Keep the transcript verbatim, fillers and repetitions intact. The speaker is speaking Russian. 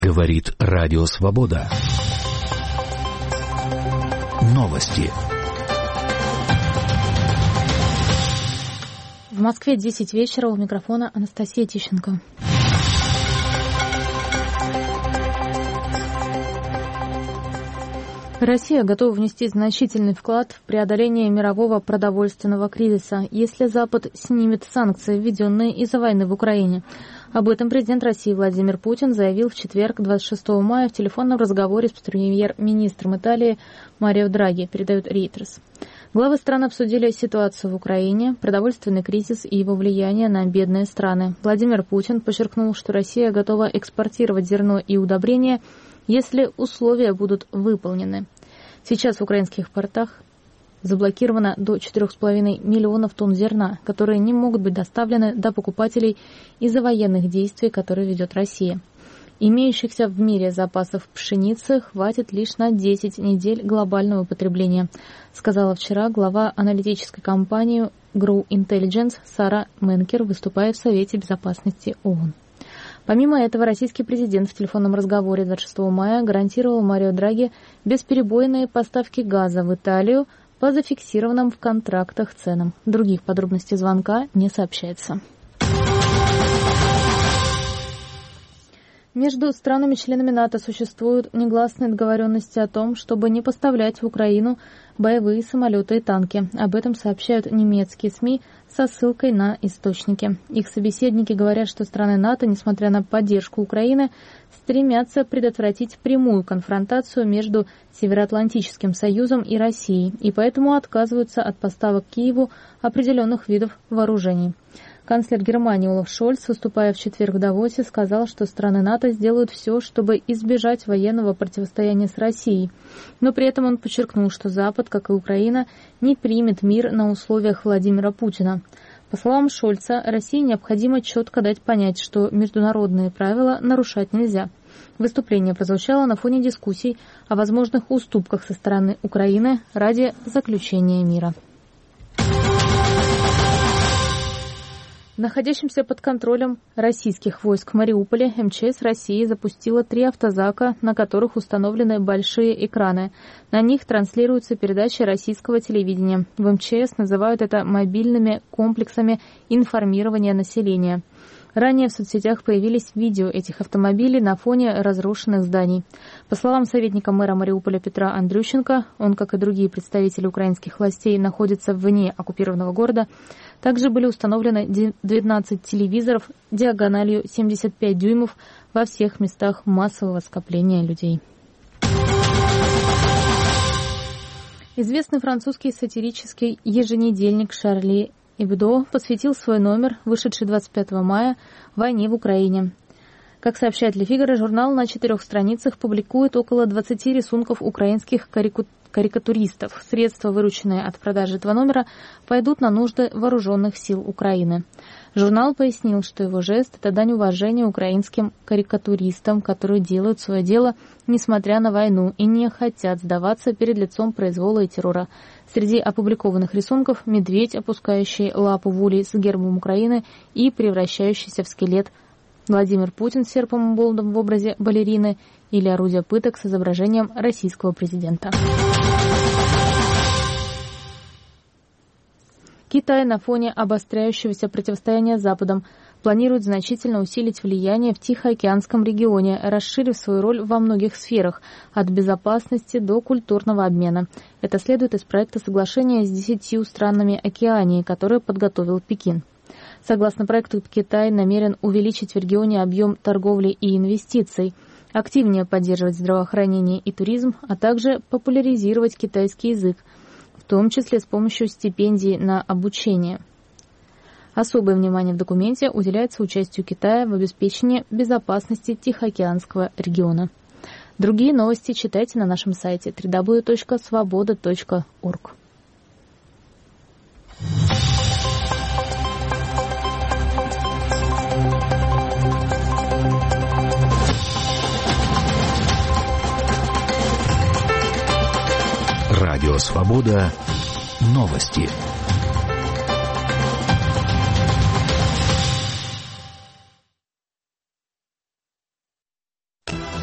Говорит Радио Свобода. Новости. В Москве десять вечера, у микрофона Анастасия Тищенко. Россия готова внести значительный вклад в преодоление мирового продовольственного кризиса, если Запад снимет санкции, введенные из-за войны в Украине. Об этом президент России Владимир Путин заявил в четверг, двадцать шестого мая, в телефонном разговоре с премьер-министром Италии Марио Драги, передает Reuters. Главы стран обсудили ситуацию в Украине, продовольственный кризис и его влияние на бедные страны. Владимир Путин подчеркнул, что Россия готова экспортировать зерно и удобрения, если условия будут выполнены. Сейчас в украинских портах заблокировано до четырёх с половиной миллионов тонн зерна, которые не могут быть доставлены до покупателей из-за военных действий, которые ведет Россия. Имеющихся в мире запасов пшеницы хватит лишь на десять недель глобального потребления, сказала вчера глава аналитической компании Grow Intelligence Сара Менкер, выступая в Совете Безопасности ООН. Помимо этого, российский президент в телефонном разговоре двадцать шестого мая гарантировал Марио Драги бесперебойные поставки газа в Италию по зафиксированным в контрактах ценам. Других подробностей звонка не сообщается. Между странами-членами НАТО существуют негласные договоренности о том, чтобы не поставлять в Украину боевые самолеты и танки. Об этом сообщают немецкие СМИ со ссылкой на источники. Их собеседники говорят, что страны НАТО, несмотря на поддержку Украины, стремятся предотвратить прямую конфронтацию между Североатлантическим Союзом и Россией, и поэтому отказываются от поставок Киеву определенных видов вооружений. Канцлер Германии Олаф Шольц, выступая в четверг в Давосе, сказал, что страны НАТО сделают все, чтобы избежать военного противостояния с Россией. Но при этом он подчеркнул, что Запад, как и Украина, не примет мир на условиях Владимира Путина. По словам Шольца, России необходимо четко дать понять, что международные правила нарушать нельзя. Выступление прозвучало на фоне дискуссий о возможных уступках со стороны Украины ради заключения мира. Находящимся под контролем российских войск в Мариуполе МЧС России запустила три автозака, на которых установлены большие экраны. На них транслируются передачи российского телевидения. В МЧС называют это мобильными комплексами информирования населения. Ранее в соцсетях появились видео этих автомобилей на фоне разрушенных зданий. По словам советника мэра Мариуполя Петра Андрющенко, он, как и другие представители украинских властей, находится вне оккупированного города. Также были установлены двенадцать телевизоров диагональю семьдесят пять дюймов во всех местах массового скопления людей. Известный французский сатирический еженедельник «Шарли Эбдо» посвятил свой номер, вышедший двадцать пятого мая, войне в Украине. Как сообщает Ле Фигаро, журнал на четырех страницах публикует около двадцати рисунков украинских карикатуристов. Средства, вырученные от продажи этого номера, пойдут на нужды вооруженных сил Украины. Журнал пояснил, что его жест – это дань уважения украинским карикатуристам, которые делают свое дело, несмотря на войну, и не хотят сдаваться перед лицом произвола и террора. Среди опубликованных рисунков – медведь, опускающий лапу в улей с гербом Украины и превращающийся в скелет, Владимир Путин с серпом и молотом в образе балерины или орудие пыток с изображением российского президента. Китай на фоне обостряющегося противостояния с Западом планирует значительно усилить влияние в Тихоокеанском регионе, расширив свою роль во многих сферах, от безопасности до культурного обмена. Это следует из проекта соглашения с десятью странами Океании, которое подготовил Пекин. Согласно проекту, Китай намерен увеличить в регионе объем торговли и инвестиций, активнее поддерживать здравоохранение и туризм, а также популяризировать китайский язык, в том числе с помощью стипендий на обучение. Особое внимание в документе уделяется участию Китая в обеспечении безопасности Тихоокеанского региона. Другие новости читайте на нашем сайте дабл ю дабл ю дабл ю точка свобода точка орг. Радио Свобода. Новости.